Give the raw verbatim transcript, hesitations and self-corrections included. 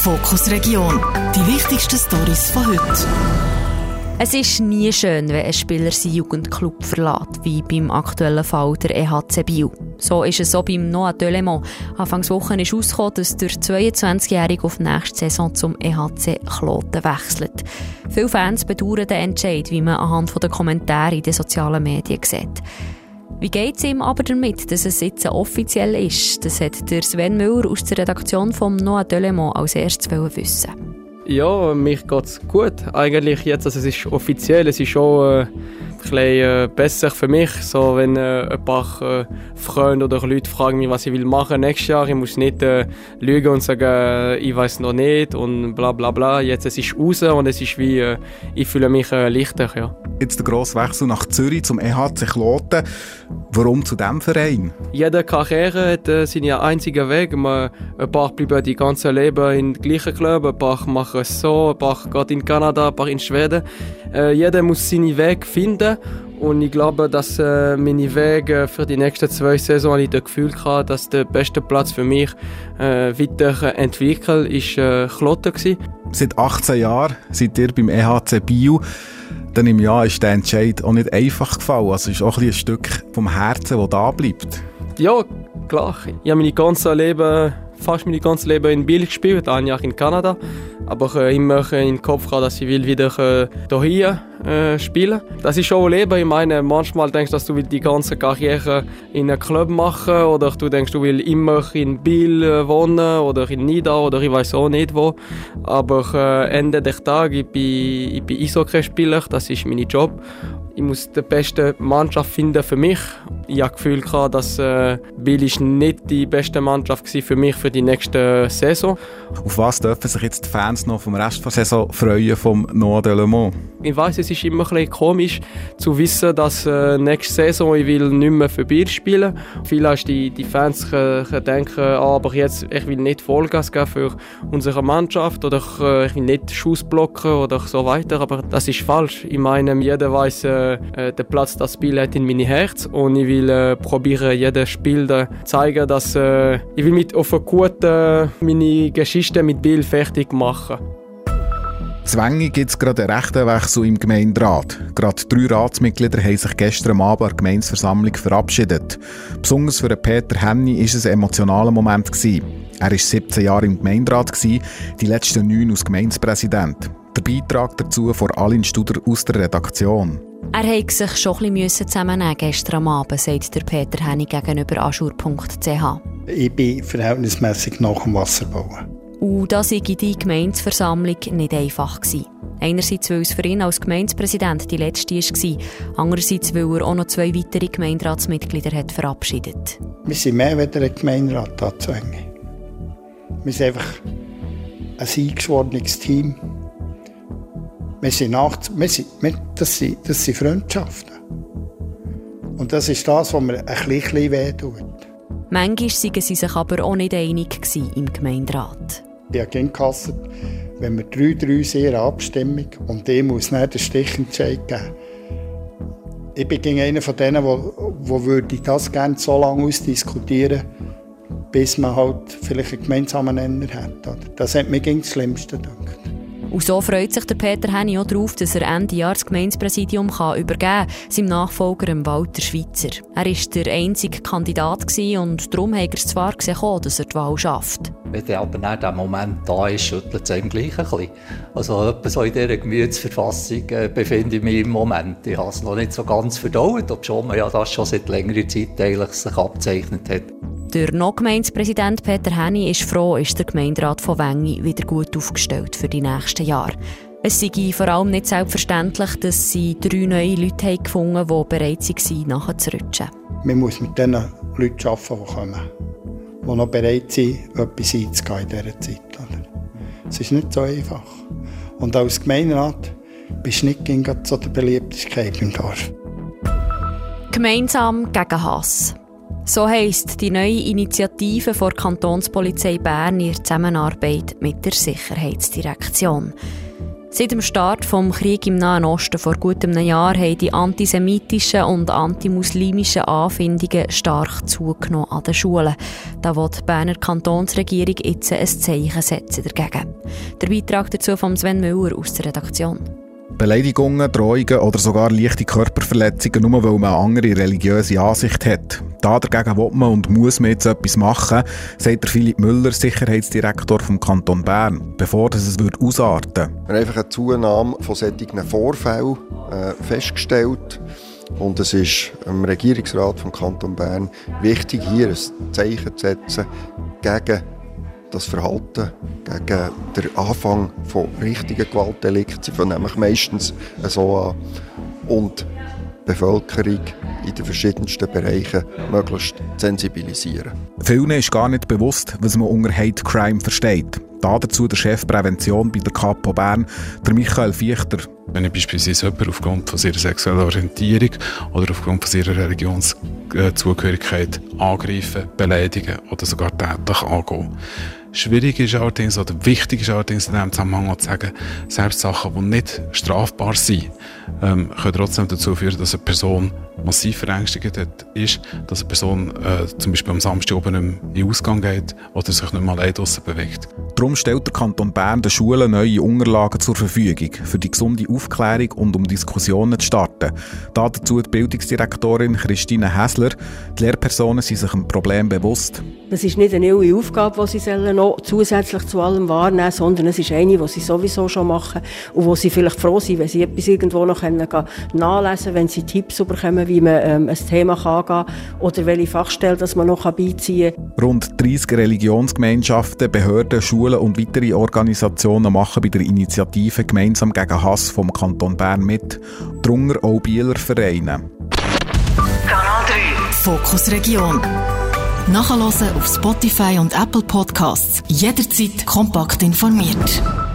Fokus Region. Die wichtigsten Storys von heute. Es ist nie schön, wenn ein Spieler seinen Jugendclub verlässt, wie beim aktuellen Fall der E H C Biel. So ist es auch beim Noah Delémont. Anfangs Woche ist herausgekommen, dass der zweiundzwanzigjährige auf nächste Saison zum E H C Kloten wechselt. Viele Fans bedauern den Entscheid, wie man anhand der Kommentare in den sozialen Medien sieht. Wie geht es ihm aber damit, dass es jetzt offiziell ist? Das hat der Sven Müller aus der Redaktion vom Noah Delémont als erstes wissen. Ja, mir geht's gut. Eigentlich jetzt, also es ist offiziell, es ist schon äh, ein bisschen äh, besser für mich. So, wenn äh, ein paar äh, Freunde oder Leute fragen mich, was ich will machen nächstes Jahr, ich muss nicht äh, lügen und sagen, äh, ich weiß noch nicht und bla bla bla. Jetzt es ist raus und es ist wie, äh, ich fühle mich äh, leichter, ja. Jetzt der grosse Wechsel nach Zürich zum E H C Kloten. Warum zu diesem Verein? Jede Karriere hat äh, seinen einzigen Weg. Man, ein paar bleiben die ganze Leben in den gleichen Club, ein paar machen es so, ein paar gehen in Kanada, ein paar in Schweden. Äh, jeder muss seinen Weg finden. Und ich glaube, dass äh, meine Wege für die nächsten zwei Saisons ich das Gefühl hatte, dass der beste Platz für mich äh, weiterentwickelt ist äh, Kloten gewesen. Seit achtzehn Jahren seid ihr beim E H C Biel. Dann im Jahr ist der Entscheid auch nicht einfach gefallen. Also ist auch ein, ein Stück vom Herzen, das da bleibt. Ja, klar. Ich habe mein ganzes Leben, fast mein ganzes Leben in Biel gespielt, ein Jahr in Kanada. Aber ich habe immer im Kopf gehabt, dass ich will wieder hier äh, spielen. Das ist schon ein Leben. Ich meine, manchmal denkst du, dass du die ganze Karriere in einem Club machen willst, oder du denkst, du willst immer in Biel wohnen oder in Nida oder ich weiß auch nicht wo. Aber äh, Ende des Tages, ich bin, ich bin Eishockey-Spieler, das ist mein Job. Ich muss die beste Mannschaft finden für mich. Ich habe das Gefühl gehabt, dass äh, Biel ist nicht die beste Mannschaft für mich für die nächste Saison. Auf was dürfen sich jetzt die Fans noch vom Rest der Saison freuen vom Noah Delémont? Ich weiss, es ist immer ein bisschen komisch zu wissen, dass äh, nächste Saison ich will nicht mehr für Biel spielen. Vielleicht die, die Fans äh, denken, ah, aber jetzt ich will nicht Vollgas geben für unsere Mannschaft oder äh, ich will nicht Schuss blocken oder so weiter. Aber das ist falsch. Ich meine, jeder weiss, äh, äh, den Platz, das Biel hat in meinem Herz und ich will äh, probieren, jedes Spiel zu zeigen, dass äh, ich will mit auf eine gute meine Geschichte mit Biel fertig machen. Zwänge gibt es gerade einen rechten Wechsel im Gemeinderat. Gerade drei Ratsmitglieder haben sich gestern am Abend an der Gemeindeversammlung verabschiedet. Besonders für Peter Henny war es ein emotionaler Moment. Er war siebzehn Jahre im Gemeinderat, die letzten neun als Gemeindepräsident. Der Beitrag dazu von Aline Studer aus der Redaktion. Er musste sich schon ein bisschen zusammennehmen gestern am Abend, sagt der Peter Henny gegenüber aschur punkt c h. Ich bin verhältnismässig nach dem Wasserbau. Und das war die Gemeindeversammlung nicht einfach. Einerseits, weil es für ihn als Gemeindepräsident die letzte war, andererseits, weil er auch noch zwei weitere Gemeinderatsmitglieder hat verabschiedet. Wir sind mehr als ein Gemeinderat anzwängen. Wir sind einfach ein eingeschworenes Team. Wir sind nach, wir sind, wir, das, sind, das sind Freundschaften. Und das ist das, was mir ein bisschen wehtut. Manchmal waren sie sich aber auch nicht einig im Gemeinderat. Ich habe gerne gehasst, wenn wir drei drei sind, eine Abstimmung und ich muss nicht den Stichentscheid geben. Ich bin einer von denen, der würde das gerne so lange ausdiskutieren, bis man halt vielleicht einen gemeinsamen Nenner hat. Das hat mir das Schlimmste gedacht. Und so freut sich der Peter Henny auch darauf, dass er Ende Jahr das Gemeindepräsidium kann übergeben kann, seinem Nachfolger Walter Schweitzer. Er war der einzige Kandidat und darum hat er es zwar gesehen, dass er die Wahl schafft. Wenn der aber nicht der Moment da ist, schüttelt es einem gleich ein bisschen. Also etwa so in dieser Gemütsverfassung äh, befinde ich mich im Moment. Ich habe es noch nicht so ganz verdaut, obwohl man ja das schon seit längerer Zeit eigentlich sich abgezeichnet hat. Der Noch-Gemeindepräsident Peter Henny ist froh, ist der Gemeinderat von Wengi wieder gut aufgestellt für die nächsten Jahre. Es sei vor allem nicht selbstverständlich, dass sie drei neue Leute haben gefunden haben, die bereit waren, nachzurutschen. Man muss mit den Leuten arbeiten, die kommen, die noch bereit sind, etwas einzugehen in dieser Zeit. Es ist nicht so einfach. Und als Gemeinderat bist du nicht gegen so der Beliebtheit im Dorf. Gemeinsam gegen Hass. So heisst die neue Initiative der Kantonspolizei Bern in Zusammenarbeit mit der Sicherheitsdirektion. Seit dem Start des Krieges im Nahen Osten vor gut einem Jahr haben die antisemitischen und antimuslimischen Anfindungen stark zugenommen an den Schulen. Da will die Berner Kantonsregierung jetzt ein Zeichen setzen dagegen. Der Beitrag dazu von Sven Müller aus der Redaktion. Beleidigungen, Drohungen oder sogar leichte Körperverletzungen, nur weil man eine andere religiöse Ansicht hat. Da dagegen will man und muss man jetzt etwas machen, sagt der Philipp Müller, Sicherheitsdirektor vom Kanton Bern, bevor es ausarten würde. Wir haben einfach eine Zunahme von solchen Vorfällen äh, festgestellt. Und es ist dem Regierungsrat vom Kanton Bern wichtig, hier ein Zeichen zu setzen gegen das Verhalten, gegen den Anfang von richtigen Gewaltdelikten. Sie fangen nämlich meistens so an. Und die Bevölkerung in den verschiedensten Bereichen möglichst sensibilisieren. Vielen ist gar nicht bewusst, was man unter Hate Crime versteht. Dazu der Chef Prävention bei der Kapo Bern, der Michael Fichter. Wenn ich beispielsweise jemanden aufgrund von ihrer sexuellen Orientierung oder aufgrund von ihrer Religionszugehörigkeit angreifen, beleidigen oder sogar tätlich angehen. Schwierig ist allerdings, oder wichtig ist allerdings in diesem Zusammenhang auch zu sagen, selbst Sachen, die nicht strafbar sind, ähm, können trotzdem dazu führen, dass eine Person massiv verängstigt ist, dass eine Person äh, zum Beispiel am Samstag oben nicht mehr in den Ausgang geht oder sich nicht mal allein draussen bewegt. Darum stellt der Kanton Bern den Schulen neue Unterlagen zur Verfügung, für die gesunde Aufklärung und um Diskussionen zu starten. Dazu die Bildungsdirektorin Christine Häsler. Die Lehrpersonen sind sich dem Problem bewusst. Das ist nicht eine neue Aufgabe, die sie noch zusätzlich zu allem wahrnehmen, sondern es ist eine, die sie sowieso schon machen und wo sie vielleicht froh sind, wenn sie etwas irgendwo noch nachlesen können, wenn sie Tipps bekommen, wie man ähm, ein Thema angehen kann oder welche Fachstelle das man noch beiziehen kann. Rund dreissig Religionsgemeinschaften, Behörden, Schulen und weitere Organisationen machen bei der Initiative «Gemeinsam gegen Hass» vom Kanton Bern mit, darunter auch Bieler Vereine. Kanal drei Fokus Region. Nachhören auf Spotify und Apple Podcasts. Jederzeit kompakt informiert.